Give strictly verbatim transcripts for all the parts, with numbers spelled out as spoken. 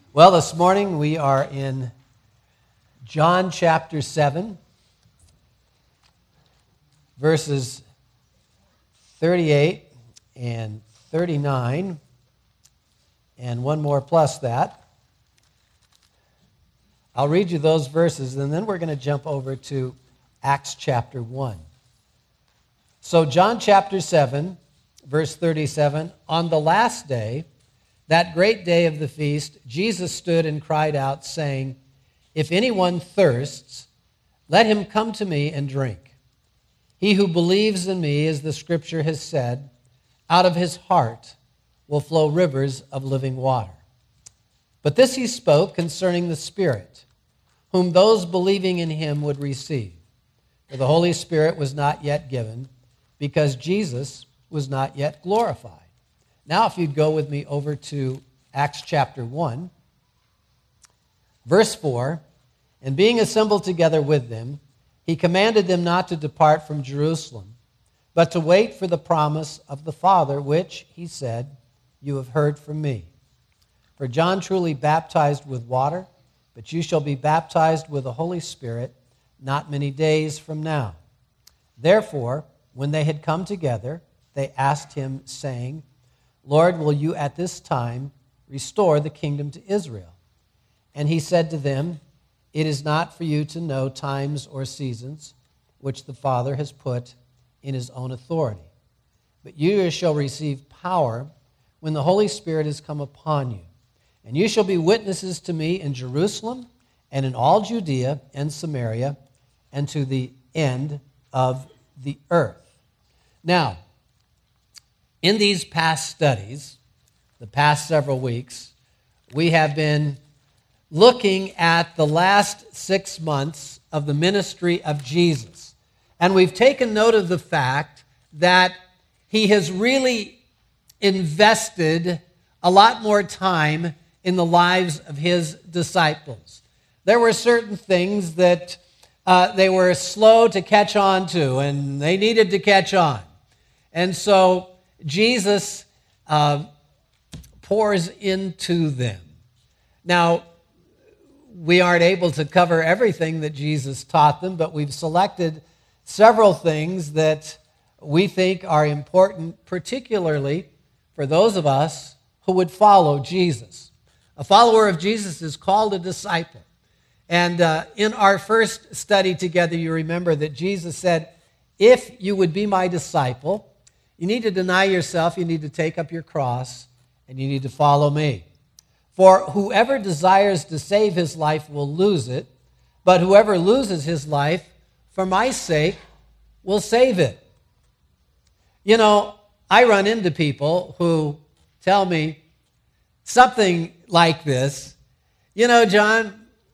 Well, this morning we are in John chapter seven, verses thirty-eight and thirty-nine, and one more plus that. I'll read you those verses, and then we're going to jump over to Acts chapter one. So John chapter seven, verse thirty-seven, on the last day, that great day of the feast, Jesus stood and cried out, saying, "If anyone thirsts, let him come to me and drink. He who believes in me, as the Scripture has said, out of his heart will flow rivers of living water." But this he spoke concerning the Spirit, whom those believing in him would receive. For the Holy Spirit was not yet given, because Jesus was not yet glorified. Now, if you'd go with me over to Acts chapter one, verse four, "And being assembled together with them, he commanded them not to depart from Jerusalem, but to wait for the promise of the Father, which, he said, you have heard from me. For John truly baptized with water, but you shall be baptized with the Holy Spirit not many days from now." Therefore, when they had come together, they asked him, saying, "Lord, will you at this time restore the kingdom to Israel?" And he said to them, "It is not for you to know times or seasons which the Father has put in his own authority. But you shall receive power when the Holy Spirit has come upon you. And you shall be witnesses to me in Jerusalem and in all Judea and Samaria and to the end of the earth." Now, in these past studies, the past several weeks, we have been looking at the last six months of the ministry of Jesus. And we've taken note of the fact that he has really invested a lot more time in the lives of his disciples. There were certain things that uh, they were slow to catch on to, and they needed to catch on. And so Jesus uh, pours into them. Now, we aren't able to cover everything that Jesus taught them, but we've selected several things that we think are important, particularly for those of us who would follow Jesus. A follower of Jesus is called a disciple. And uh, in our first study together, you remember that Jesus said, if you would be my disciple, you need to deny yourself, you need to take up your cross, and you need to follow me. For whoever desires to save his life will lose it, but whoever loses his life for my sake will save it. You know, I run into people who tell me something like this. You know, John,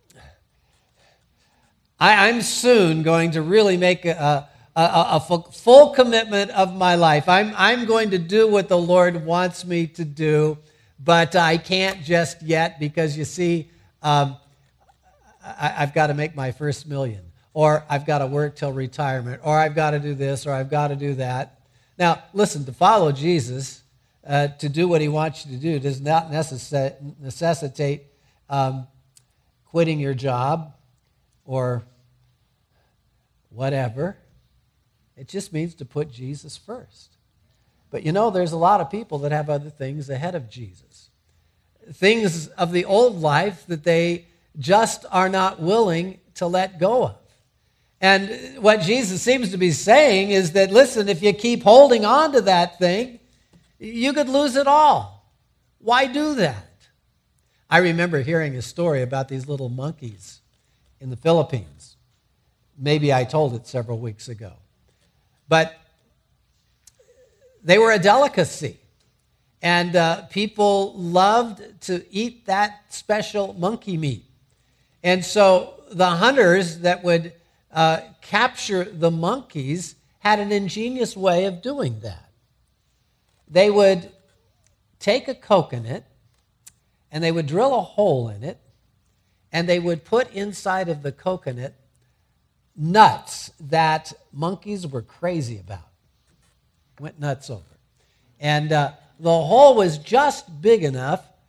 I, I'm soon going to really make a, a, a full commitment of my life. I'm, I'm going to do what the Lord wants me to do, but I can't just yet because, you see, um, I, I've got to make my first million, or I've got to work till retirement, or I've got to do this, or I've got to do that. Now, listen, to follow Jesus, uh, to do what he wants you to do, does not necess- necessitate um, quitting your job or whatever. It just means to put Jesus first. But you know, there's a lot of people that have other things ahead of Jesus. Things of the old life that they just are not willing to let go of. And what Jesus seems to be saying is that, listen, if you keep holding on to that thing, you could lose it all. Why do that? I remember hearing a story about these little monkeys in the Philippines. Maybe I told it several weeks ago. But they were a delicacy, and uh, people loved to eat that special monkey meat. And so the hunters that would uh, capture the monkeys had an ingenious way of doing that. They would take a coconut, and they would drill a hole in it, and they would put inside of the coconut nuts that monkeys were crazy about. Went nuts over. And uh, the hole was just big enough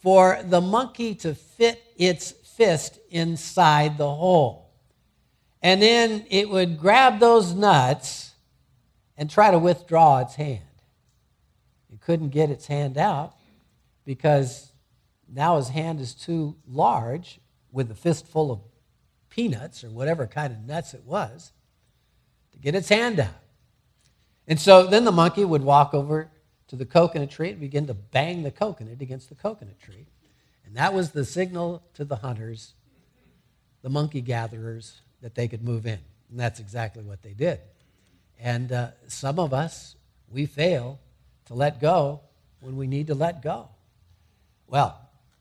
for the monkey to fit its fist inside the hole. And then it would grab those nuts and try to withdraw its hand. It couldn't get its hand out because now his hand is too large with a fistful of peanuts or whatever kind of nuts it was to get its hand out. And so then the monkey would walk over to the coconut tree and begin to bang the coconut against the coconut tree. And that was the signal to the hunters, the monkey gatherers, that they could move in. And that's exactly what they did. And uh, some of us, we fail to let go when we need to let go. Well,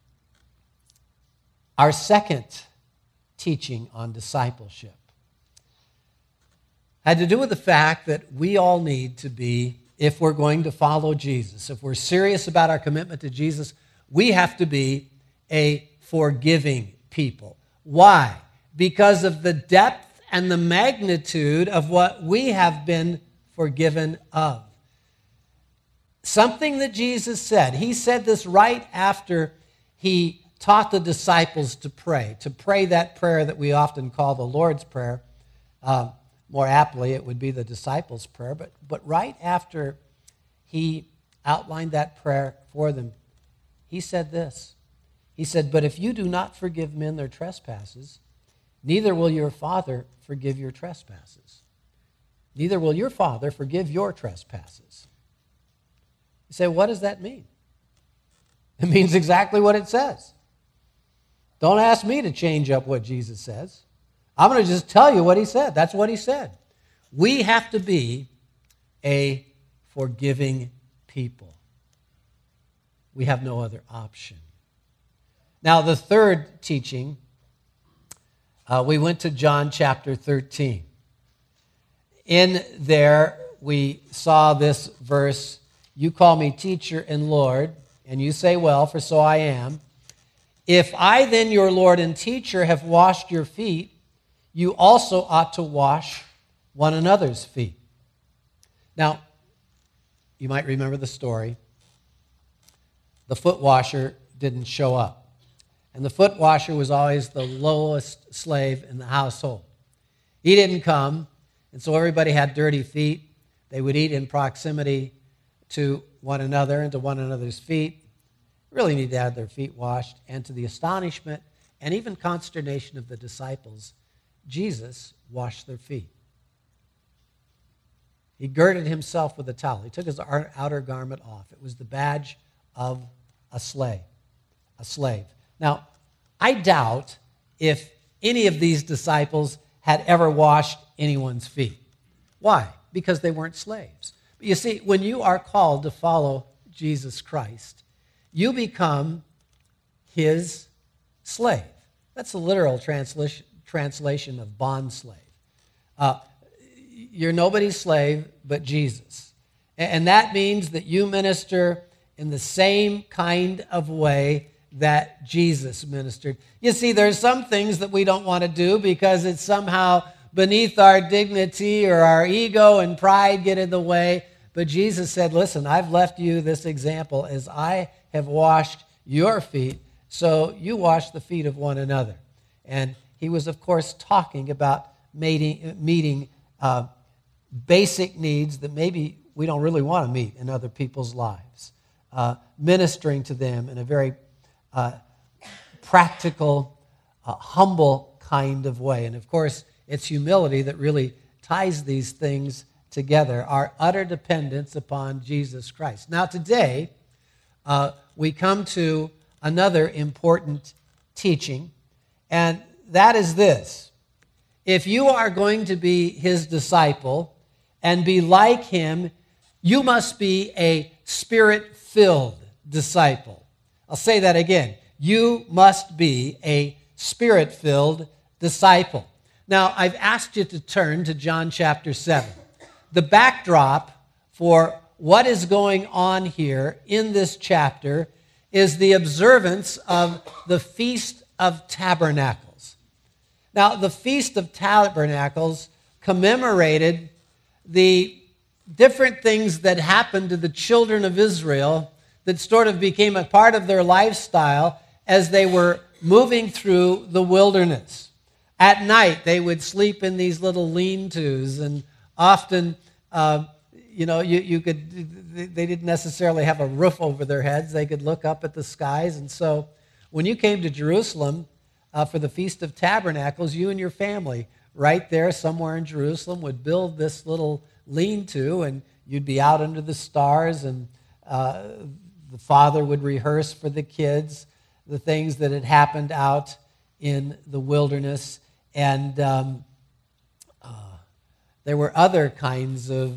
our second teaching on discipleship had to do with the fact that we all need to be, if we're going to follow Jesus, if we're serious about our commitment to Jesus, we have to be a forgiving people. Why? Because of the depth and the magnitude of what we have been forgiven of. Something that Jesus said, he said this right after he taught the disciples to pray, to pray that prayer that we often call the Lord's Prayer. Uh, more aptly, it would be the disciples' prayer. But, but right after he outlined that prayer for them, he said this. He said, "But if you do not forgive men their trespasses, neither will your Father forgive your trespasses. Neither will your Father forgive your trespasses." You say, what does that mean? It means exactly what it says. Don't ask me to change up what Jesus says. I'm going to just tell you what he said. That's what he said. We have to be a forgiving people. We have no other option. Now, the third teaching, uh, we went to John chapter thirteen. In there, we saw this verse, "You call me teacher and Lord, and you say, well, for so I am. If I then, your Lord and teacher, have washed your feet, you also ought to wash one another's feet." Now, you might remember the story. The foot washer didn't show up. And the foot washer was always the lowest slave in the household. He didn't come, and so everybody had dirty feet. They would eat in proximity to one another and to one another's feet. Really need to have their feet washed. And to the astonishment and even consternation of the disciples, Jesus washed their feet. He girded himself with a towel. He took his outer garment off. It was the badge of a slave. A slave. Now, I doubt if any of these disciples had ever washed anyone's feet. Why? Because they weren't slaves. But you see, when you are called to follow Jesus Christ, you become his slave. That's a literal translation, translation of bond slave. Uh, you're nobody's slave but Jesus. And that means that you minister in the same kind of way that Jesus ministered. You see, there's some things that we don't want to do because it's somehow beneath our dignity or our ego and pride get in the way. But Jesus said, listen, I've left you this example as I have washed your feet, so you wash the feet of one another. And he was, of course, talking about meeting, meeting uh, basic needs that maybe we don't really want to meet in other people's lives, uh, ministering to them in a very uh, practical, uh, humble kind of way. And, of course, it's humility that really ties these things together, our utter dependence upon Jesus Christ. Now, today, uh, we come to another important teaching, and that is this. If you are going to be his disciple and be like him, you must be a spirit-filled disciple. I'll say that again. You must be a spirit-filled disciple. Now, I've asked you to turn to John chapter seven. The backdrop for what is going on here in this chapter is the observance of the Feast of Tabernacles. Now, the Feast of Tabernacles commemorated the different things that happened to the children of Israel that sort of became a part of their lifestyle as they were moving through the wilderness. At night, they would sleep in these little lean-tos, and often, uh, you know, you, you could, they didn't necessarily have a roof over their heads. They could look up at the skies. And so when you came to Jerusalem uh, for the Feast of Tabernacles, you and your family right there somewhere in Jerusalem would build this little lean-to, and you'd be out under the stars, and uh, the father would rehearse for the kids the things that had happened out in the wilderness. And um, uh, there were other kinds of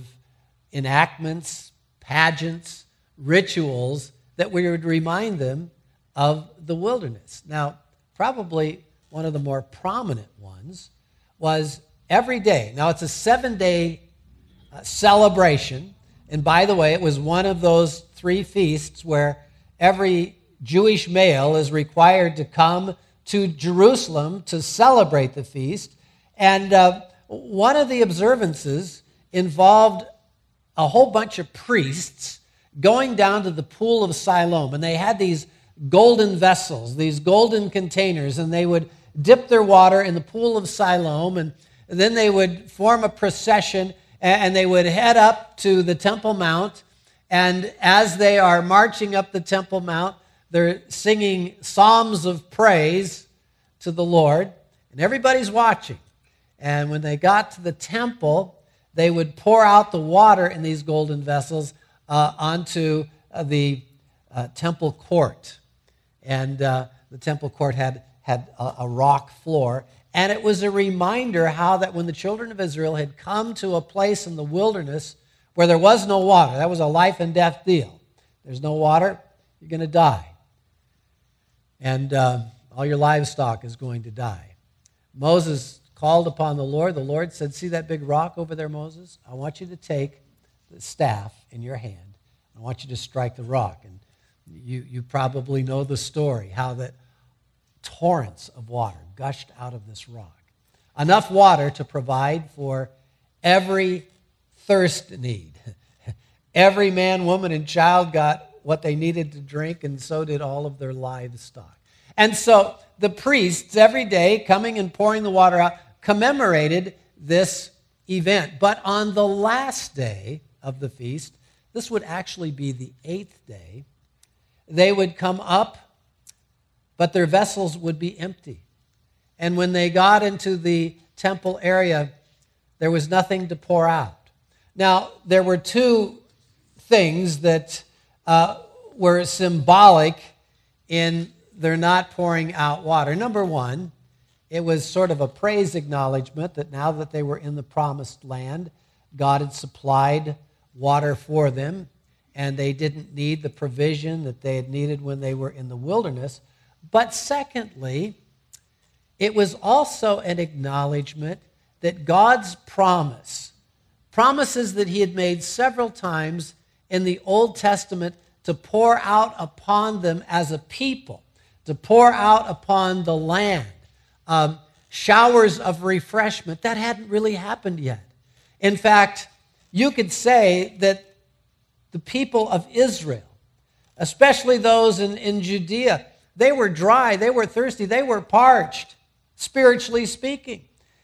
enactments, pageants, rituals that we would remind them of the wilderness. Now, probably one of the more prominent ones was every day. Now, it's a seven-day uh, celebration. And by the way, it was one of those three feasts where every Jewish male is required to come to Jerusalem to celebrate the feast. And uh, one of the observances involved a whole bunch of priests going down to the pool of Siloam. And they had these golden vessels, these golden containers, and they would dip their water in the pool of Siloam, and then they would form a procession, and they would head up to the Temple Mount. And as they are marching up the Temple Mount, they're singing psalms of praise to the Lord, and everybody's watching. And when they got to the temple, they would pour out the water in these golden vessels uh, onto uh, the uh, temple court. And uh, the temple court had, had a, a rock floor. And it was a reminder how that when the children of Israel had come to a place in the wilderness where there was no water, that was a life and death deal. There's no water, you're going to die. And uh, all your livestock is going to die. Moses called upon the Lord. The Lord said, see that big rock over there, Moses? I want you to take the staff in your hand. I want you to strike the rock. And you, you probably know the story, how that torrents of water gushed out of this rock. Enough water to provide for every thirst need. Every man, woman, and child got what they needed to drink, and so did all of their livestock. And so the priests, every day, coming and pouring the water out, commemorated this event. But on the last day of the feast, this would actually be the eighth day, they would come up, but their vessels would be empty. And when they got into the temple area, there was nothing to pour out. Now, there were two things that uh, were symbolic in their not pouring out water. Number one, it was sort of a praise acknowledgement that now that they were in the promised land, God had supplied water for them, and they didn't need the provision that they had needed when they were in the wilderness. But secondly, it was also an acknowledgement that God's promise, promises that he had made several times in the Old Testament to pour out upon them as a people, to pour out upon the land, um, showers of refreshment, that hadn't really happened yet. In fact, you could say that the people of Israel, especially those in, in Judea, they were dry, they were thirsty, they were parched, spiritually speaking.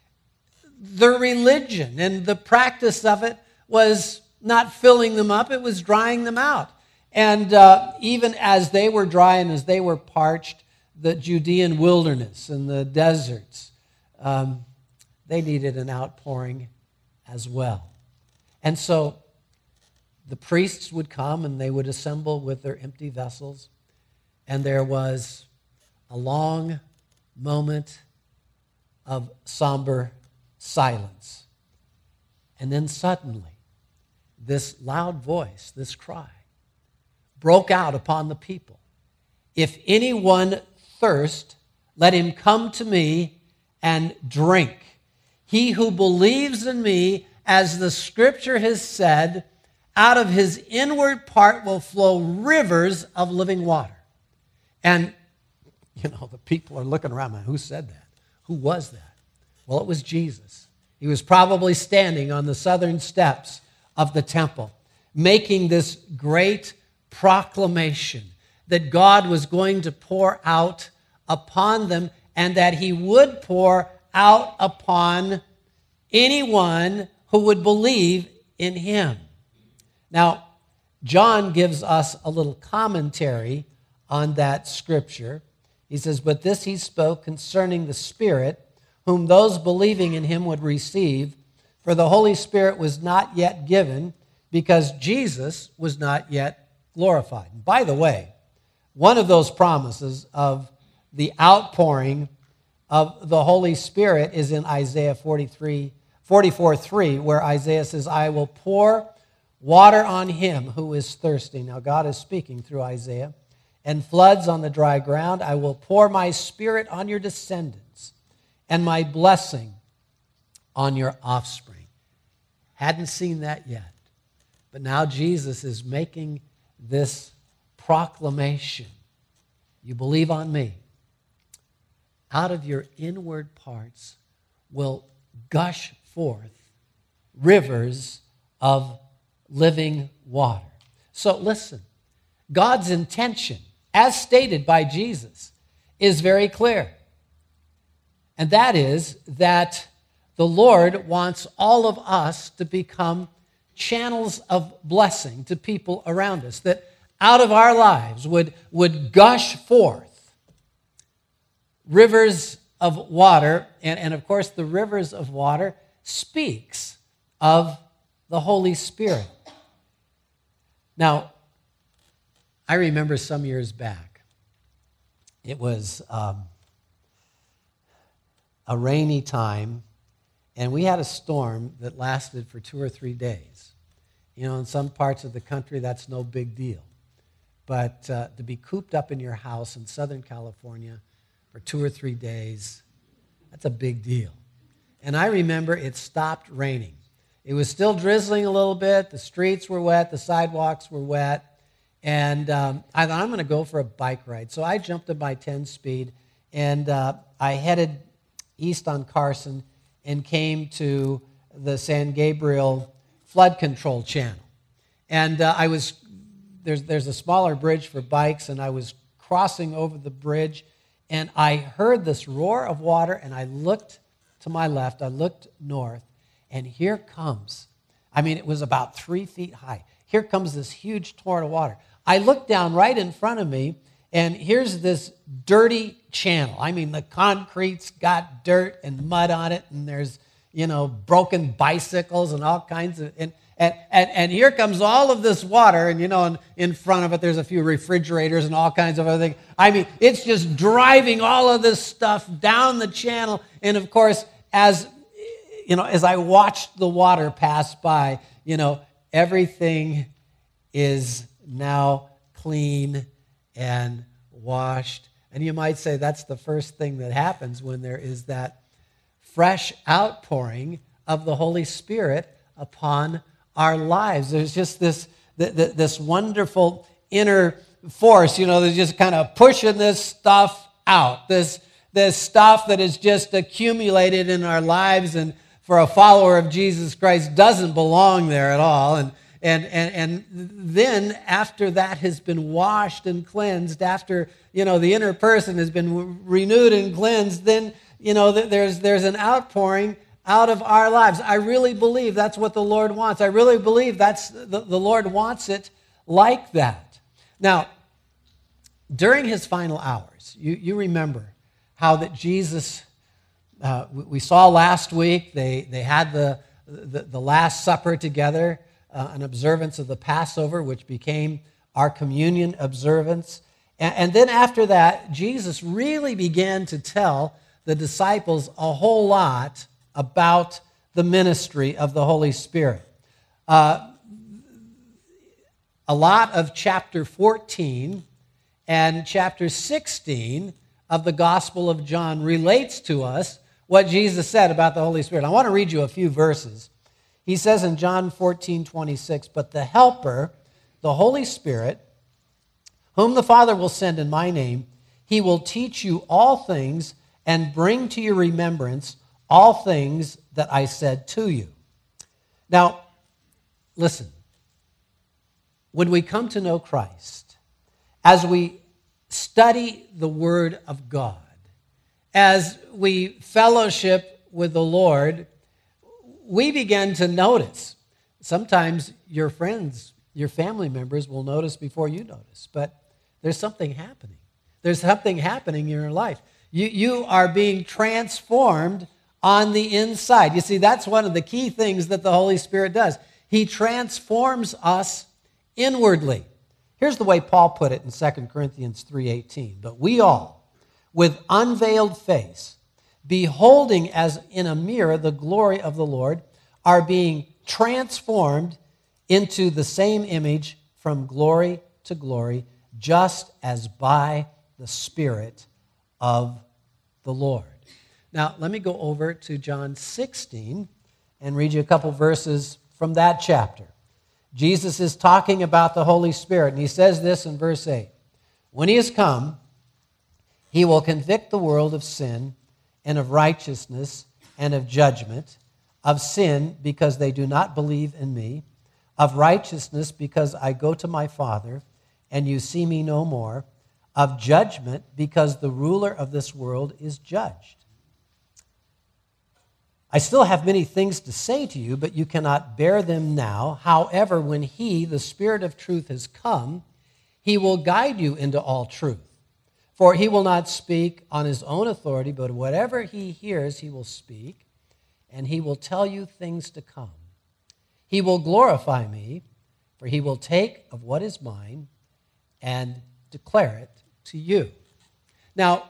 Their religion and the practice of it was not filling them up, it was drying them out. And uh, even as they were dry and as they were parched, the Judean wilderness and the deserts, um, they needed an outpouring as well. And so the priests would come and they would assemble with their empty vessels, and there was a long moment of somber silence. And then suddenly, this loud voice, this cry, broke out upon the people. If anyone thirst, let him come to me and drink. He who believes in me, as the scripture has said, out of his inward part will flow rivers of living water. And, you know, the people are looking around, man, who said that? Who was that? Well, it was Jesus. He was probably standing on the southern steps of the temple, making this great proclamation that God was going to pour out upon them and that he would pour out upon anyone who would believe in him. Now, John gives us a little commentary on that scripture. He says, "But this he spoke concerning the Spirit, whom those believing in him would receive, for the Holy Spirit was not yet given, because Jesus was not yet glorified." And by the way, one of those promises of the outpouring of the Holy Spirit is in Isaiah forty-three, forty-four three, where Isaiah says, "I will pour water on him who is thirsty." Now God is speaking through Isaiah. "And floods on the dry ground. I will pour my Spirit on your descendants and my blessing on your offspring." Hadn't seen that yet. But now Jesus is making this proclamation. "You believe on me, out of your inward parts will gush forth rivers of living water." So listen, God's intention, as stated by Jesus, is very clear. And that is that the Lord wants all of us to become channels of blessing to people around us, that out of our lives would, would gush forth rivers of water. And, and of course, the rivers of water speaks of the Holy Spirit. Now, I remember some years back, it was um, a rainy time, and we had a storm that lasted for two or three days. You know, in some parts of the country, that's no big deal. But uh, to be cooped up in your house in Southern California for two or three days, that's a big deal. And I remember it stopped raining. It was still drizzling a little bit. The streets were wet. The sidewalks were wet. And um, I thought, I'm going to go for a bike ride. So I jumped to my ten-speed, and uh, I headed east on Carson and came to the San Gabriel flood control channel. And uh, I was there's there's a smaller bridge for bikes, and I was crossing over the bridge, and I heard this roar of water, and I looked to my left, I looked north, and here comes, I mean, it was about three feet high. Here comes this huge torrent of water. I looked down right in front of me, and here's this dirty channel. I mean, the concrete's got dirt and mud on it, and there's, you know, broken bicycles and all kinds of, and and and, and here comes all of this water, and, you know, in, in front of it, there's a few refrigerators and all kinds of other things. I mean, it's just driving all of this stuff down the channel, and of course, as, you know, as I watched the water pass by, you know, everything is now clean and washed. And you might say that's the first thing that happens when there is that fresh outpouring of the Holy Spirit upon our lives. There's just this, this wonderful inner force, you know, that's just kind of pushing this stuff out, this, this stuff that is just accumulated in our lives, and for a follower of Jesus Christ doesn't belong there at all. And And, and and then after that has been washed and cleansed, after, you know, the inner person has been renewed and cleansed, then, you know, there's there's an outpouring out of our lives. I really believe that's what the Lord wants. I really believe that's the, the Lord wants it like that. Now, during his final hours, you, you remember how that Jesus, uh, we saw last week, they, they had the, the, the Last Supper together, Uh, an observance of the Passover, which became our communion observance. And, and then after that, Jesus really began to tell the disciples a whole lot about the ministry of the Holy Spirit. Uh, a lot of chapter fourteen and chapter sixteen of the Gospel of John relates to us what Jesus said about the Holy Spirit. I want to read you a few verses. He says in John fourteen twenty-six, "But the Helper, the Holy Spirit, whom the Father will send in my name, he will teach you all things and bring to your remembrance all things that I said to you." Now, listen. when we come to know Christ, as we study the Word of God, as we fellowship with the Lord, we begin to notice. Sometimes your friends, your family members will notice before you notice, but there's something happening. There's something happening in your life. You, you are being transformed on the inside. You see, that's one of the key things that the Holy Spirit does. He transforms us inwardly. Here's the way Paul put it in Second Corinthians three eighteen. But we all, with unveiled face, beholding as in a mirror the glory of the Lord, are being transformed into the same image from glory to glory, just as by the Spirit of the Lord. Now, let me go over to John sixteen and read you a couple verses from that chapter. Jesus is talking about the Holy Spirit, and he says this in verse eight. When he has come, he will convict the world of sin and of righteousness and of judgment, of sin because they do not believe in me, of righteousness because I go to my Father and you see me no more, of judgment because the ruler of this world is judged. I still have many things to say to you, but you cannot bear them now. However, when he, the Spirit of truth, has come, he will guide you into all truth. For he will not speak on his own authority, but whatever he hears, he will speak, and he will tell you things to come. He will glorify me, for he will take of what is mine and declare it to you. Now,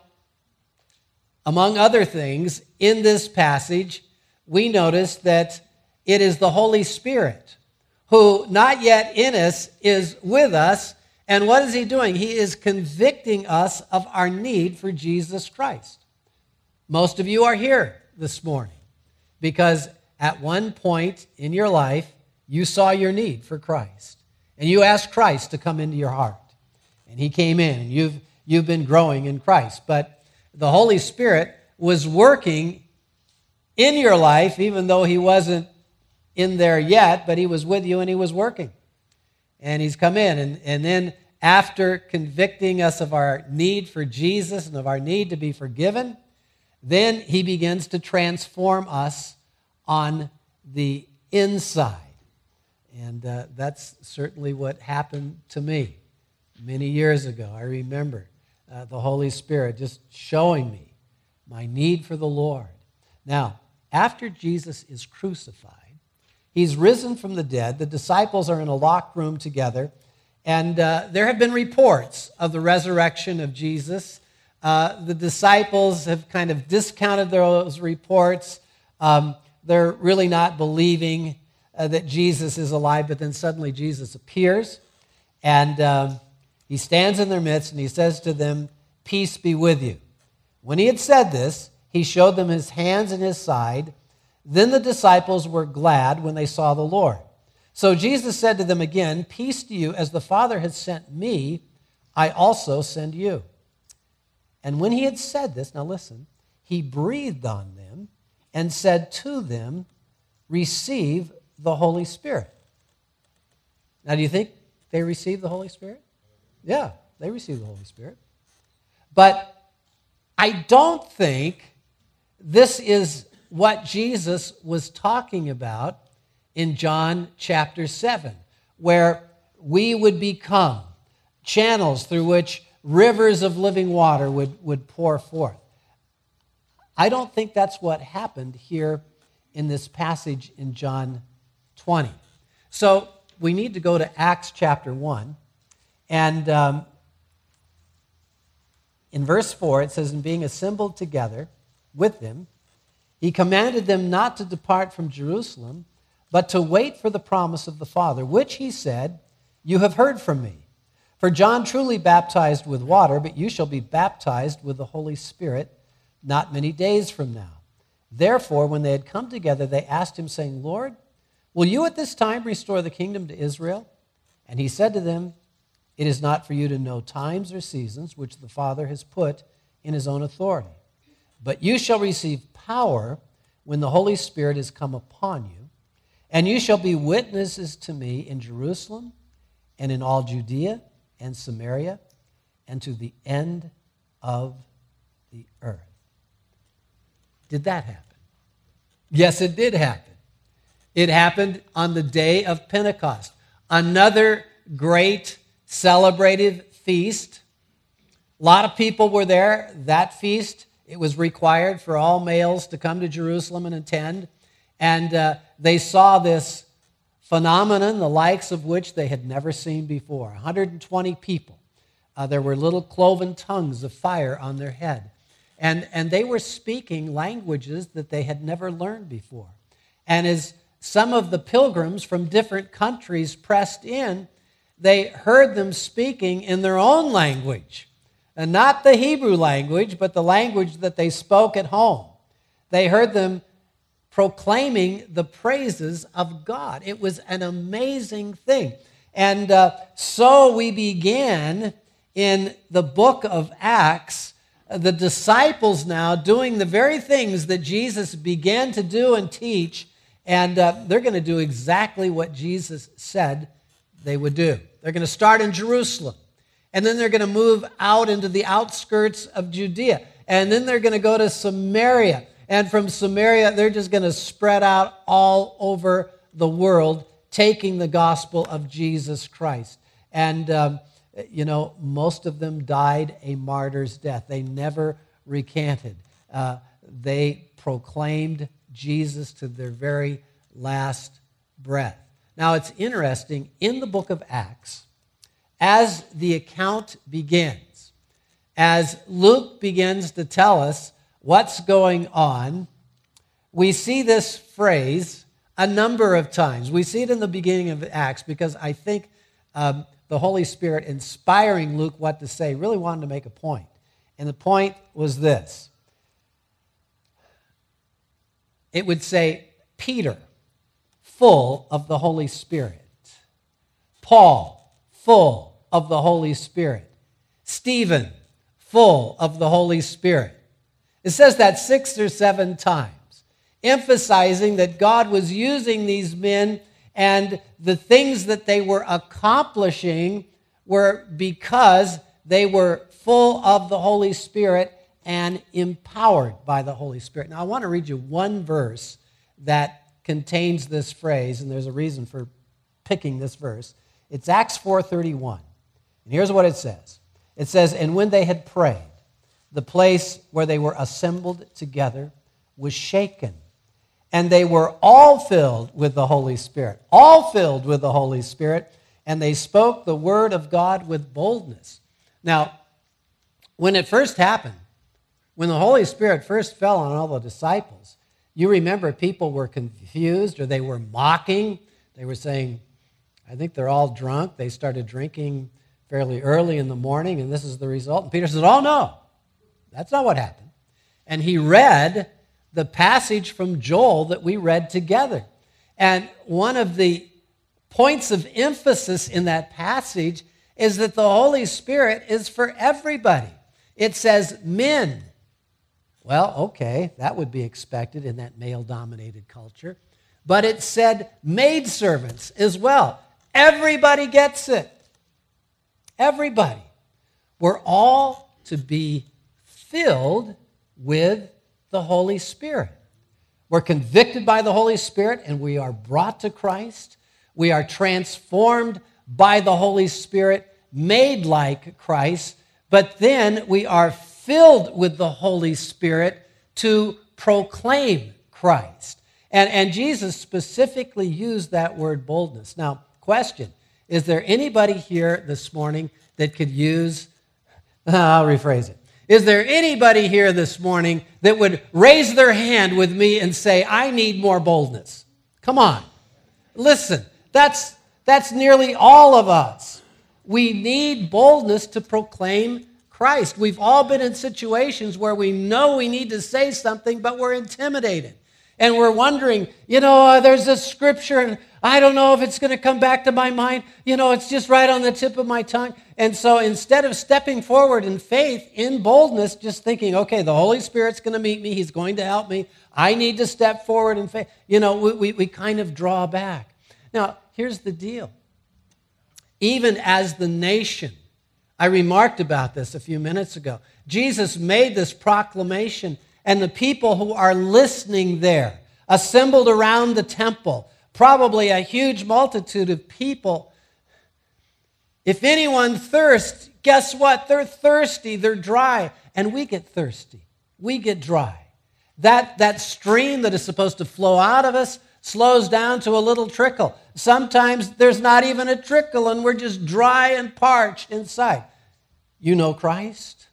among other things, in this passage, we notice that it is the Holy Spirit who, not yet in us, is with us. And what is he doing? He is convicting us of our need for Jesus Christ. Most of you are here this morning because at one point in your life, you saw your need for Christ. And you asked Christ to come into your heart. And he came in, and you've, you've been growing in Christ. But the Holy Spirit was working in your life, even though he wasn't in there yet, but he was with you and he was working. And he's come in. And, and then after convicting us of our need for Jesus and of our need to be forgiven, then he begins to transform us on the inside. And uh, that's certainly what happened to me many years ago. I remember uh, the Holy Spirit just showing me my need for the Lord. Now, after Jesus is crucified, he's risen from the dead. The disciples are in a locked room together, and uh, there have been reports of the resurrection of Jesus. Uh, the disciples have kind of discounted those reports. Um, they're really not believing uh, that Jesus is alive, but then suddenly Jesus appears, and um, he stands in their midst, and he says to them, "Peace be with you." When he had said this, he showed them his hands and his side. Then the disciples were glad when they saw the Lord. So Jesus said to them again, "Peace to you, as the Father has sent me, I also send you." And when he had said this, now listen, he breathed on them and said to them, "Receive the Holy Spirit." Now, do you think they received the Holy Spirit? Yeah, they received the Holy Spirit. But I don't think this is what Jesus was talking about in John chapter seven, where we would become channels through which rivers of living water would, would pour forth. I don't think that's what happened here in this passage in John twenty. So we need to go to Acts chapter one. And um, in verse four, it says, "And being assembled together with them, he commanded them not to depart from Jerusalem, but to wait for the promise of the Father, which he said, 'You have heard from me. For John truly baptized with water, but you shall be baptized with the Holy Spirit not many days from now.' Therefore, when they had come together, they asked him, saying, 'Lord, will you at this time restore the kingdom to Israel?' And he said to them, 'It is not for you to know times or seasons which the Father has put in his own authority. But you shall receive power when the Holy Spirit has come upon you, and you shall be witnesses to me in Jerusalem and in all Judea and Samaria, and to the end of the earth. Did that happen? Yes, it did happen. It happened on the day of Pentecost, another great celebrated feast. A lot of people were there. That feast, it was required for all males to come to Jerusalem and attend. And uh, they saw this phenomenon, the likes of which they had never seen before. one hundred twenty people. Uh, there were little cloven tongues of fire on their head. And, and they were speaking languages that they had never learned before. And as some of the pilgrims from different countries pressed in, they heard them speaking in their own language. And not the Hebrew language, but the language that they spoke at home. They heard them proclaiming the praises of God. It was an amazing thing. And uh, so we began in the book of Acts, the disciples now doing the very things that Jesus began to do and teach, and uh, they're going to do exactly what Jesus said they would do. They're going to start in Jerusalem, and then they're going to move out into the outskirts of Judea, and then they're going to go to Samaria, and from Samaria, they're just going to spread out all over the world, taking the gospel of Jesus Christ. And, um, you know, most of them died a martyr's death. They never recanted. Uh, they proclaimed Jesus to their very last breath. Now, it's interesting, in the book of Acts, as the account begins, as Luke begins to tell us what's going on, we see this phrase a number of times. We see it in the beginning of Acts because I think um, the Holy Spirit, inspiring Luke what to say, really wanted to make a point. And the point was this. It would say, Peter, full of the Holy Spirit. Paul, full of the Holy Spirit. Stephen, full of the Holy Spirit. It says that six or seven times, emphasizing that God was using these men and the things that they were accomplishing were because they were full of the Holy Spirit and empowered by the Holy Spirit. Now, I want to read you one verse that contains this phrase, and there's a reason for picking this verse. It's Acts four thirty-one. And here's what it says. It says, "And when they had prayed, the place where they were assembled together was shaken, and they were all filled with the Holy Spirit." All filled with the Holy Spirit, and they spoke the word of God with boldness. Now, when it first happened, when the Holy Spirit first fell on all the disciples, you remember people were confused or they were mocking. They were saying, I think they're all drunk. They started drinking fairly early in the morning, and this is the result. And Peter said, oh, no, that's not what happened. And he read the passage from Joel that we read together. And one of the points of emphasis in that passage is that the Holy Spirit is for everybody. It says men. Well, okay, that would be expected in that male-dominated culture. But it said maidservants as well. Everybody gets it. Everybody. We're all to be filled with the Holy Spirit. We're convicted by the Holy Spirit and we are brought to Christ. We are transformed by the Holy Spirit, made like Christ, but then we are filled with the Holy Spirit to proclaim Christ. And, and Jesus specifically used that word boldness. Now, question, is there anybody here this morning that could use, I'll rephrase it. Is there anybody here this morning that would raise their hand with me and say, I need more boldness? Come on. Listen, that's, that's nearly all of us. We need boldness to proclaim Christ. We've all been in situations where we know we need to say something, but we're intimidated. And we're wondering, you know, uh, there's this scripture, and I don't know if it's going to come back to my mind. You know, it's just right on the tip of my tongue. And so instead of stepping forward in faith, in boldness, just thinking, okay, the Holy Spirit's going to meet me. He's going to help me. I need to step forward in faith. You know, we, we, we kind of draw back. Now, here's the deal. even as the nation. I remarked about this a few minutes ago. Jesus made this proclamation, and the people who are listening there, assembled around the temple, probably a huge multitude of people. If anyone thirsts, guess what? They're thirsty, they're dry, and we get thirsty. We get dry. That, that stream that is supposed to flow out of us slows down to a little trickle. Sometimes there's not even a trickle, and we're just dry and parched inside. You know Christ.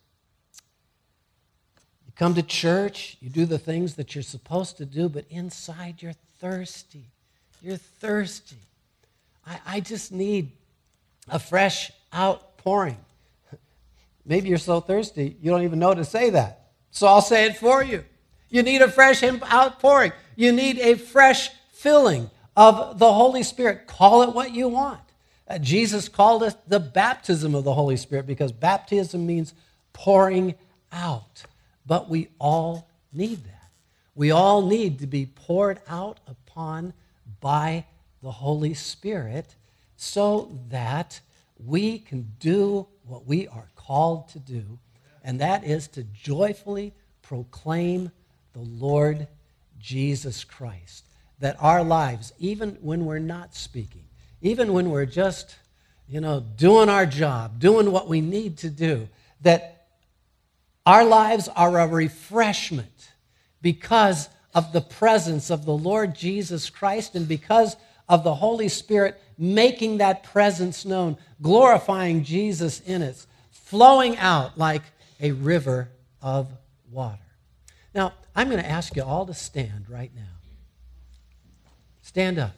You come to church, you do the things that you're supposed to do, but inside you're thirsty. You're thirsty. I, I just need a fresh outpouring. Maybe you're so thirsty, you don't even know to say that. So I'll say it for you. You need a fresh outpouring. You need a fresh filling of the Holy Spirit. Call it what you want. Uh, Jesus called it the baptism of the Holy Spirit because baptism means pouring out. But we all need that. We all need to be poured out upon by the Holy Spirit so that we can do what we are called to do, and that is to joyfully proclaim the Lord Jesus Christ. That our lives, even when we're not speaking, even when we're just, you know, doing our job, doing what we need to do, that our lives are a refreshment because of the presence of the Lord Jesus Christ and because of the Holy Spirit making that presence known, glorifying Jesus in it, flowing out like a river of water. Now, I'm going to ask you all to stand right now. Stand up.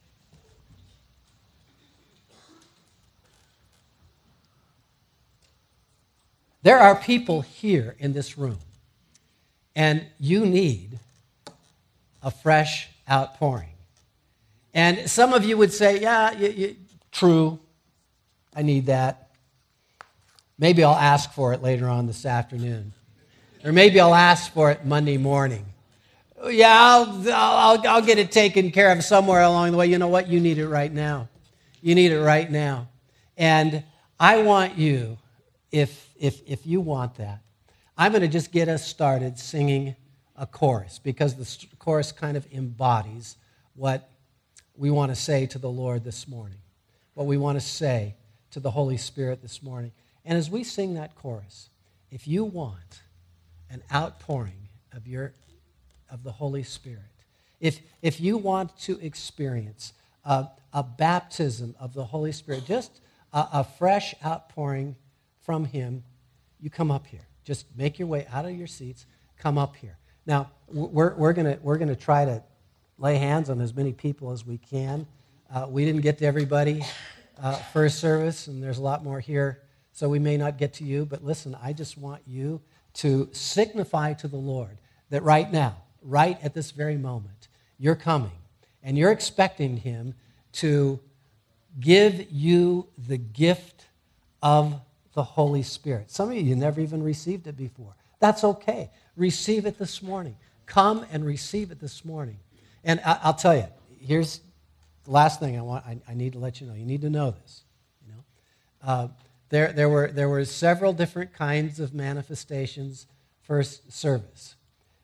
There are people here in this room, and you need a fresh outpouring. And some of you would say, yeah, you, you, true, I need that. Maybe I'll ask for it later on this afternoon. Or maybe I'll ask for it Monday morning. Yeah, I'll, I'll, I'll get it taken care of somewhere along the way. You know what? You need it right now. You need it right now. And I want you, if, if, if you want that, I'm going to just get us started singing a chorus because the chorus kind of embodies what we want to say to the Lord this morning, what we want to say to the Holy Spirit this morning. And as we sing that chorus, if you want an outpouring of your of the Holy Spirit, if if you want to experience a, a baptism of the Holy Spirit, just a, a fresh outpouring from Him, you come up here. Just make your way out of your seats. Come up here. Now we're we're gonna we're gonna try to lay hands on as many people as we can. Uh, we didn't get to everybody uh, first service, and there's a lot more here, so we may not get to you. But listen, I just want you to signify to the Lord that right now, right at this very moment, you're coming, and you're expecting Him to give you the gift of the Holy Spirit. Some of you never even received it before. That's okay. Receive it this morning. Come and receive it this morning. And I'll tell you, here's the last thing I want. I, I need to let you know. You need to know this. You know, uh, there there were there were several different kinds of manifestations first service.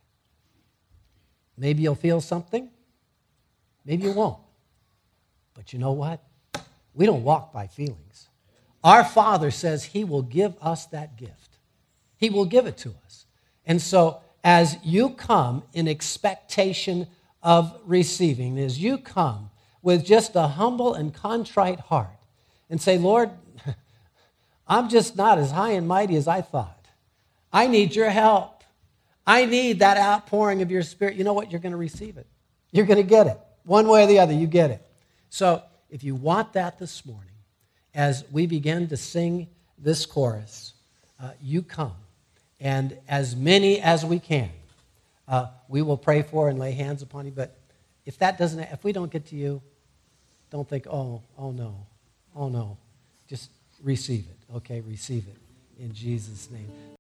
Maybe you'll feel something. Maybe you won't. But you know what? We don't walk by feelings. Our Father says He will give us that gift. He will give it to us. And so as you come in expectation of receiving, as you come with just a humble and contrite heart and say, Lord, I'm just not as high and mighty as I thought. I need your help. I need that outpouring of your Spirit. You know what? You're going to receive it. You're going to get it. One way or the other, you get it. So if you want that this morning, as we begin to sing this chorus, uh, you come. And as many as we can, uh, we will pray for and lay hands upon you. But if that doesn't, if we don't get to you, don't think, oh, oh no, oh no. Just receive it, okay? Receive it in Jesus' name.